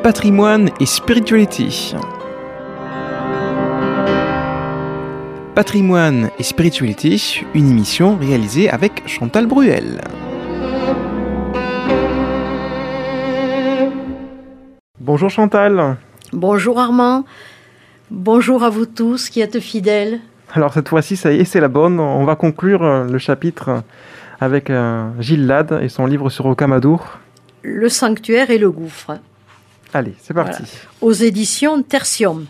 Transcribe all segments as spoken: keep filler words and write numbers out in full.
Patrimoine et spiritualité. Patrimoine et spiritualité, une émission réalisée avec Chantal Bruel. Bonjour Chantal. Bonjour Armand. Bonjour à vous tous qui êtes fidèles. Alors cette fois-ci, ça y est, c'est la bonne. On va conclure le chapitre avec euh, Gilles Lade et son livre sur Rocamadour. Le sanctuaire et le gouffre. Allez, c'est parti. Voilà. Aux éditions Tertium.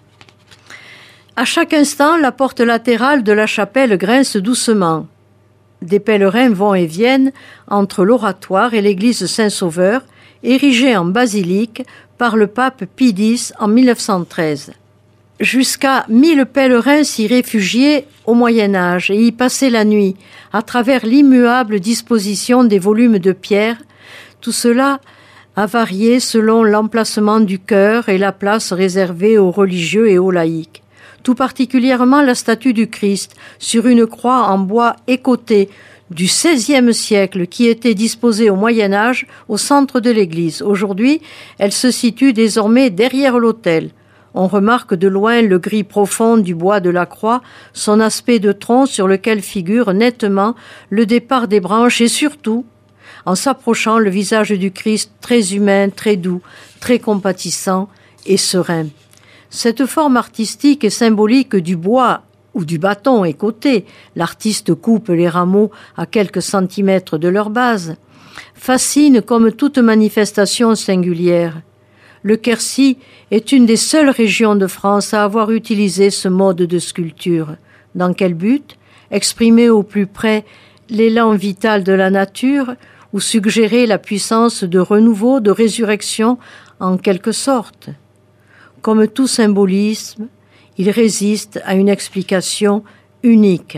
À chaque instant, la porte latérale de la chapelle grince doucement. Des pèlerins vont et viennent entre l'oratoire et l'église Saint-Sauveur, érigée en basilique par le pape Pie X en mille neuf cent treize. Jusqu'à mille pèlerins s'y réfugiaient au Moyen-Âge et y passaient la nuit, à travers l'immuable disposition des volumes de pierre. Tout cela a varié selon l'emplacement du chœur et la place réservée aux religieux et aux laïcs. Tout particulièrement la statue du Christ sur une croix en bois écoté du seizième siècle qui était disposée au Moyen-Âge au centre de l'église. Aujourd'hui, elle se situe désormais derrière l'autel. On remarque de loin le gris profond du bois de la croix, son aspect de tronc sur lequel figure nettement le départ des branches et surtout, en s'approchant, le visage du Christ très humain, très doux, très compatissant et serein. Cette forme artistique et symbolique du bois ou du bâton écoté, l'artiste coupe les rameaux à quelques centimètres de leur base, fascine comme toute manifestation singulière. Le Quercy est une des seules régions de France à avoir utilisé ce mode de sculpture. Dans quel but ? Exprimer au plus près l'élan vital de la nature ou suggérer la puissance de renouveau, de résurrection en quelque sorte. Comme tout symbolisme, il résiste à une explication unique.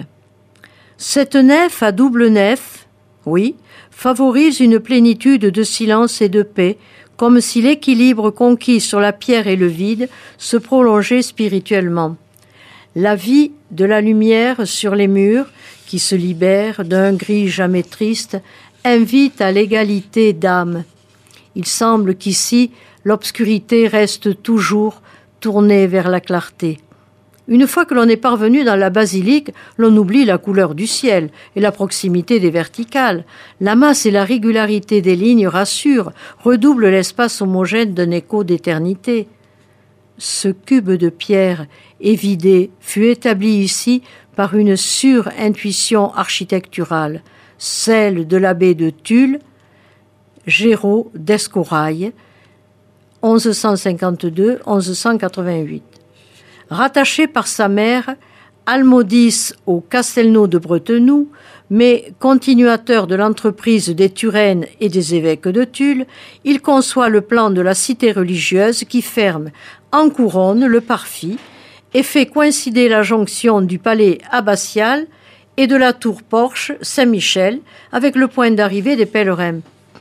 Cette nef à double nef, oui, favorise une plénitude de silence et de paix, comme si l'équilibre conquis sur la pierre et le vide se prolongeait spirituellement. La vie de la lumière sur les murs, qui se libère d'un gris jamais triste, invite à l'égalité d'âme. Il semble qu'ici, l'obscurité reste toujours tournée vers la clarté. Une fois que l'on est parvenu dans la basilique, l'on oublie la couleur du ciel et la proximité des verticales. La masse et la régularité des lignes rassurent, redoublent l'espace homogène d'un écho d'éternité. Ce cube de pierre évidé fut établi ici par une sur-intuition architecturale, celle de l'abbé de Tulle, Géraud d'Escorail, onze cent cinquante-deux à onze cent quatre-vingt-huit. Rattaché par sa mère, Almodis au Castelnau de Bretenoux, mais continuateur de l'entreprise des Turènes et des évêques de Tulle, il conçoit le plan de la cité religieuse qui ferme en couronne le parvis et fait coïncider la jonction du palais abbatial et de la tour porche Saint-Michel avec le point d'arrivée des pèlerins.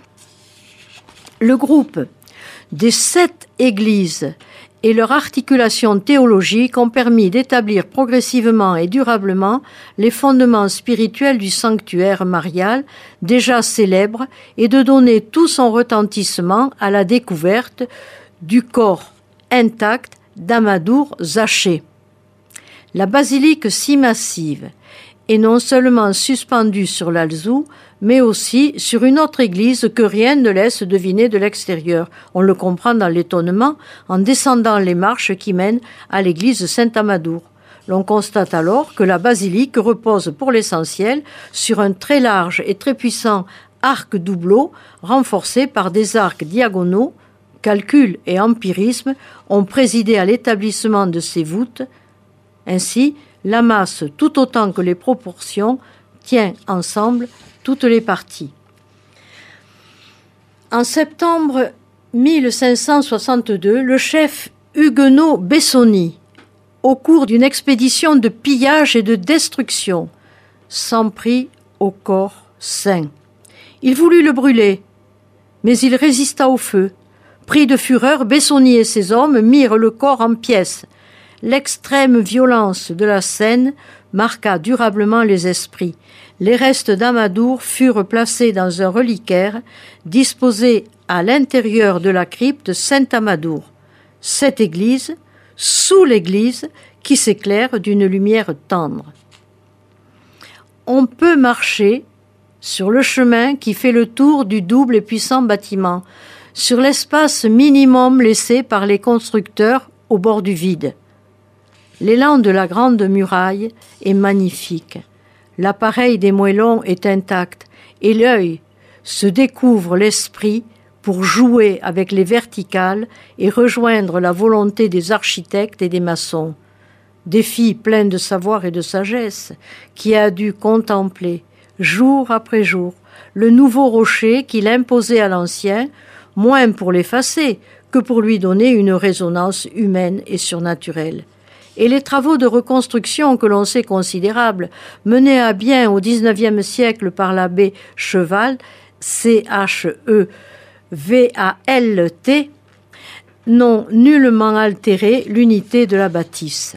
Le groupe des sept églises et leur articulation théologique ont permis d'établir progressivement et durablement les fondements spirituels du sanctuaire marial, déjà célèbre, et de donner tout son retentissement à la découverte du corps intact d'Amadour Zaché. La basilique si massive est non seulement suspendue sur l'Alzou, mais aussi sur une autre église que rien ne laisse deviner de l'extérieur. On le comprend dans l'étonnement en descendant les marches qui mènent à l'église Saint-Amadour. L'on constate alors que la basilique repose pour l'essentiel sur un très large et très puissant arc doubleau renforcé par des arcs diagonaux. Calcul et empirisme ont présidé à l'établissement de ces voûtes. Ainsi, la masse, tout autant que les proportions, tient ensemble toutes les parties. En septembre mille cinq cent soixante-deux, le chef huguenot Bessoni, au cours d'une expédition de pillage et de destruction, s'en prit au corps saint. Il voulut le brûler, mais il résista au feu. Pris de fureur, Bessoni et ses hommes mirent le corps en pièces. L'extrême violence de la scène marqua durablement les esprits. Les restes d'Amadour furent placés dans un reliquaire disposé à l'intérieur de la crypte Saint-Amadour. cette église, sous l'église, qui s'éclaire d'une lumière tendre. On peut marcher sur le chemin qui fait le tour du double et puissant bâtiment, sur l'espace minimum laissé par les constructeurs au bord du vide. L'élan de la grande muraille est magnifique. L'appareil des moellons est intact et l'œil se découvre l'esprit pour jouer avec les verticales et rejoindre la volonté des architectes et des maçons. Défi plein de savoir et de sagesse qui a dû contempler, jour après jour, le nouveau rocher qu'il imposait à l'ancien, moins pour l'effacer que pour lui donner une résonance humaine et surnaturelle. Et les travaux de reconstruction que l'on sait considérables, menés à bien au dix-neuvième siècle par l'abbé Cheval, C H E V A L T, n'ont nullement altéré l'unité de la bâtisse.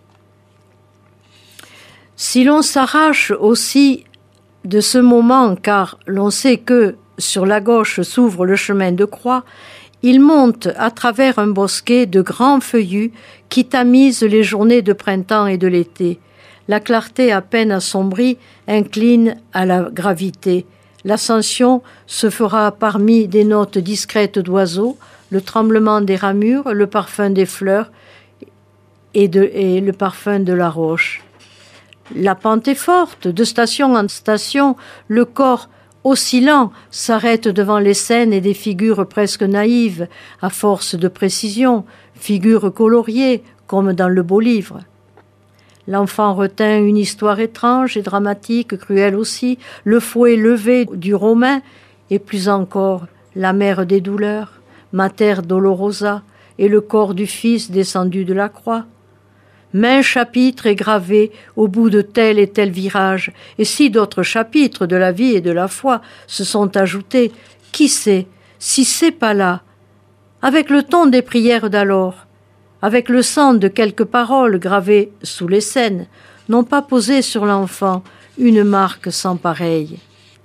Si l'on s'arrache aussi de ce moment, car l'on sait que sur la gauche s'ouvre le chemin de croix, il monte à travers un bosquet de grands feuillus qui tamisent les journées de printemps et de l'été. La clarté à peine assombrie incline à la gravité. L'ascension se fera parmi des notes discrètes d'oiseaux, le tremblement des ramures, le parfum des fleurs et, de, et le parfum de la roche. La pente est forte, de station en station, le corps oscillant s'arrête devant les scènes et des figures presque naïves, à force de précision, figures coloriées, comme dans le beau livre. L'enfant retint une histoire étrange et dramatique, cruelle aussi, le fouet levé du Romain, et plus encore la mère des douleurs, Mater Dolorosa, et le corps du Fils descendu de la croix. Maint chapitre est gravé au bout de tel et tel virage, et si d'autres chapitres de la vie et de la foi se sont ajoutés, qui sait si c'est pas là, avec le ton des prières d'alors, avec le sang de quelques paroles gravées sous les scènes, n'ont pas posé sur l'enfant une marque sans pareille.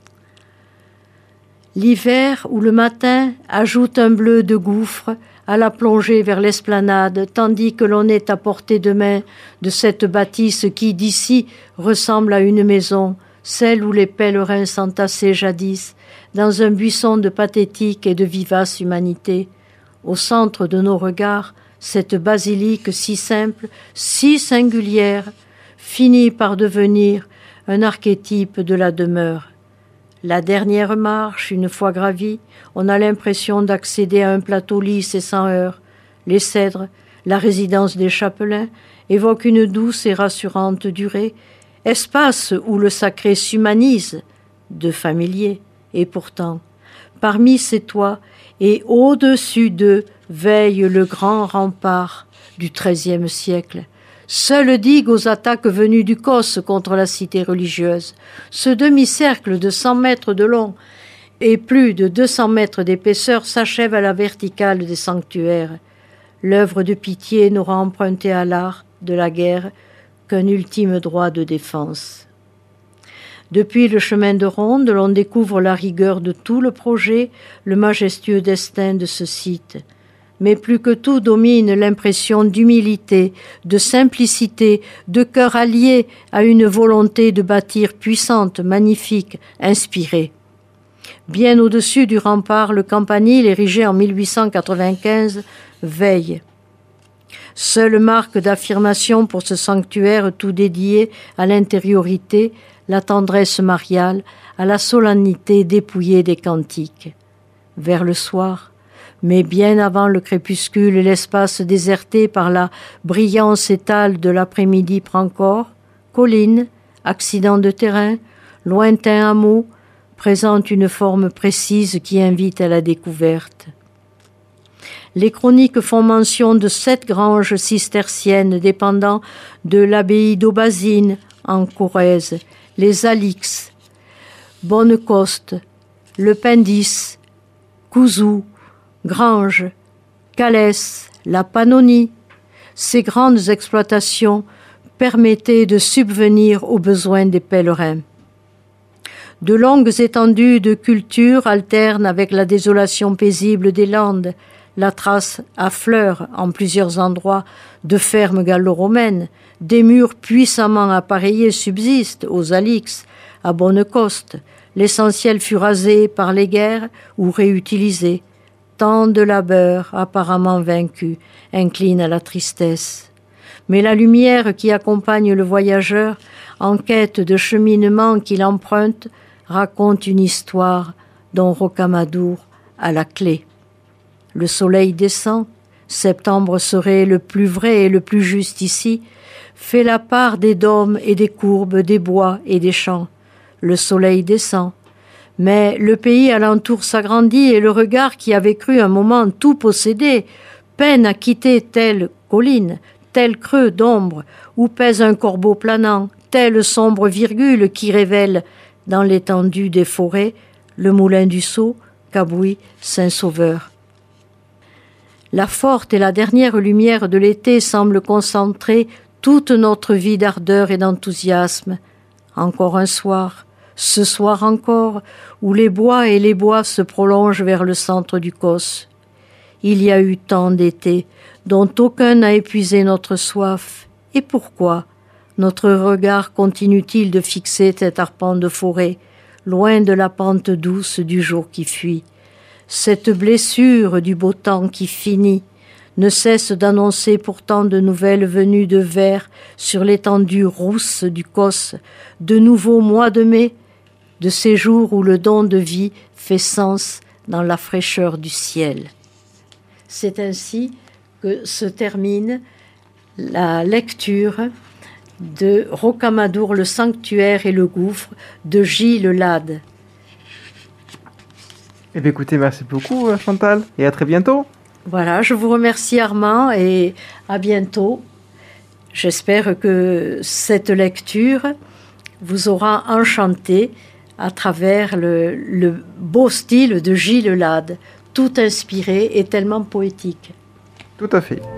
L'hiver ou le matin ajoute un bleu de gouffre à la plongée vers l'esplanade, tandis que l'on est à portée de main de cette bâtisse qui, d'ici, ressemble à une maison, celle où les pèlerins s'entassaient jadis, dans un buisson de pathétique et de vivace humanité. Au centre de nos regards, cette basilique si simple, si singulière, finit par devenir un archétype de la demeure. La dernière marche, une fois gravie, on a l'impression d'accéder à un plateau lisse et sans heurts. Les cèdres, la résidence des chapelains, évoquent une douce et rassurante durée, espace où le sacré s'humanise, de familier, et pourtant, parmi ces toits et au-dessus d'eux veille le grand rempart du treizième siècle. Seule digue aux attaques venues du Causse contre la cité religieuse. Ce demi-cercle de cent mètres de long et plus de deux cents mètres d'épaisseur s'achève à la verticale des sanctuaires. L'œuvre de pitié n'aura emprunté à l'art de la guerre qu'un ultime droit de défense. Depuis le chemin de ronde, l'on découvre la rigueur de tout le projet, le majestueux destin de ce site. Mais plus que tout domine l'impression d'humilité, de simplicité, de cœur allié à une volonté de bâtir puissante, magnifique, inspirée. Bien au-dessus du rempart, le campanile, érigé en mille huit cent quatre-vingt-quinze, veille. Seule marque d'affirmation pour ce sanctuaire tout dédié à l'intériorité, la tendresse mariale, à la solennité dépouillée des cantiques. Vers le soir, mais bien avant le crépuscule et l'espace déserté par la brillance étale de l'après-midi prend corps, collines, accidents de terrain, lointain hameau, présentent une forme précise qui invite à la découverte. Les chroniques font mention de sept granges cisterciennes dépendant de l'abbaye d'Aubazine en Corrèze, les Alix, Bonnecoste, Le Pendis, Couzou, Grange, Calès, la Pannonie. Ces grandes exploitations permettaient de subvenir aux besoins des pèlerins. De longues étendues de culture alternent avec la désolation paisible des landes, la trace à fleurs en plusieurs endroits de fermes gallo-romaines, des murs puissamment appareillés subsistent aux Alix, à Bonnecoste. L'essentiel fut rasé par les guerres ou réutilisé. Tant de labeurs apparemment vaincus inclinent à la tristesse. Mais la lumière qui accompagne le voyageur en quête de cheminement qu'il emprunte raconte une histoire dont Rocamadour a la clé. Le soleil descend, septembre serait le plus vrai et le plus juste ici, fait la part des dômes et des courbes, des bois et des champs. Le soleil descend, mais le pays alentour s'agrandit et le regard qui avait cru un moment tout posséder peine à quitter telle colline, tel creux d'ombre où pèse un corbeau planant, telle sombre virgule qui révèle dans l'étendue des forêts le moulin du Sceau qu'abouit Saint-Sauveur. La forte et la dernière lumière de l'été semble concentrer toute notre vie d'ardeur et d'enthousiasme. Encore un soir, ce soir encore, où les bois et les bois se prolongent vers le centre du Causse. Il y a eu tant d'étés, dont aucun n'a épuisé notre soif. Et pourquoi notre regard continue-t-il de fixer cet arpent de forêt, loin de la pente douce du jour qui fuit? Cette blessure du beau temps qui finit ne cesse d'annoncer pourtant de nouvelles venues de vers sur l'étendue rousse du Causse, de nouveaux mois de mai, de ces jours où le don de vie fait sens dans la fraîcheur du ciel. C'est ainsi que se termine la lecture de Rocamadour, le sanctuaire et le gouffre de Gilles Lade. Eh bien, écoutez, merci beaucoup Chantal et à très bientôt. Voilà, je vous remercie Armand et à bientôt. J'espère que cette lecture vous aura enchanté à travers le, le beau style de Gilles Lade, tout inspiré et tellement poétique. Tout à fait.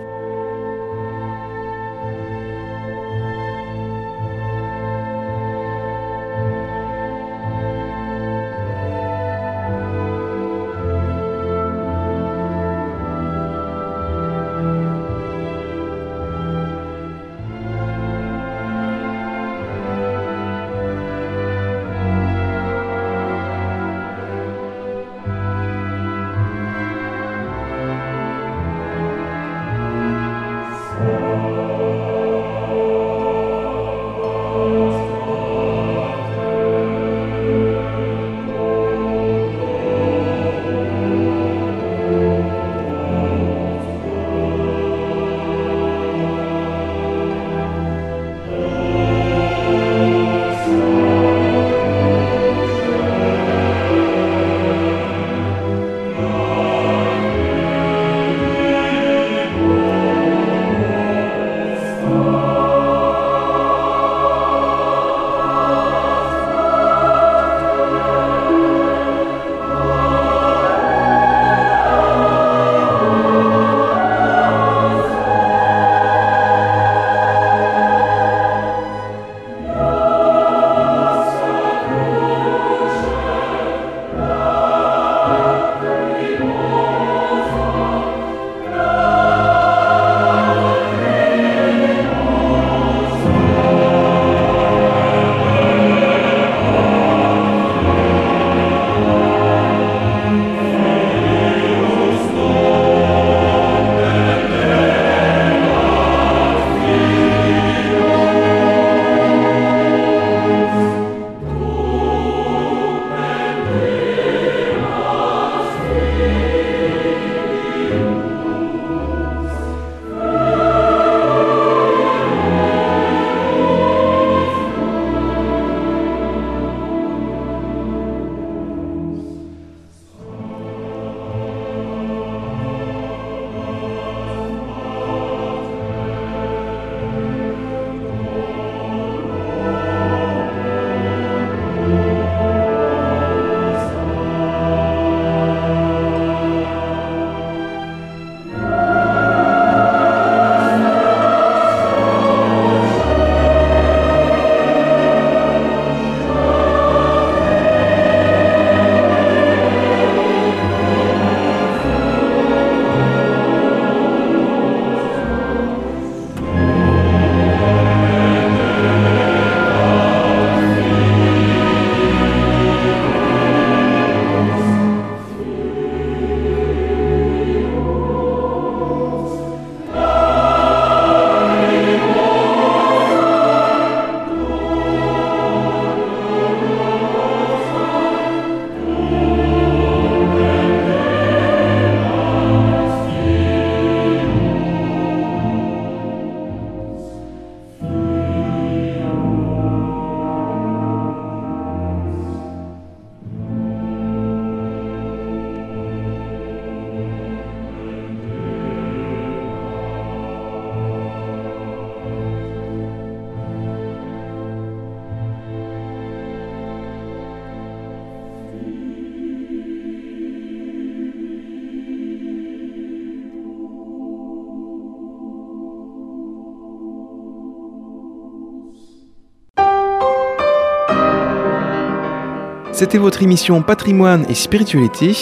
C'était votre émission Patrimoine et Spiritualité.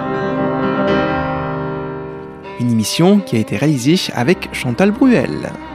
Une émission qui a été réalisée avec Chantal Bruel.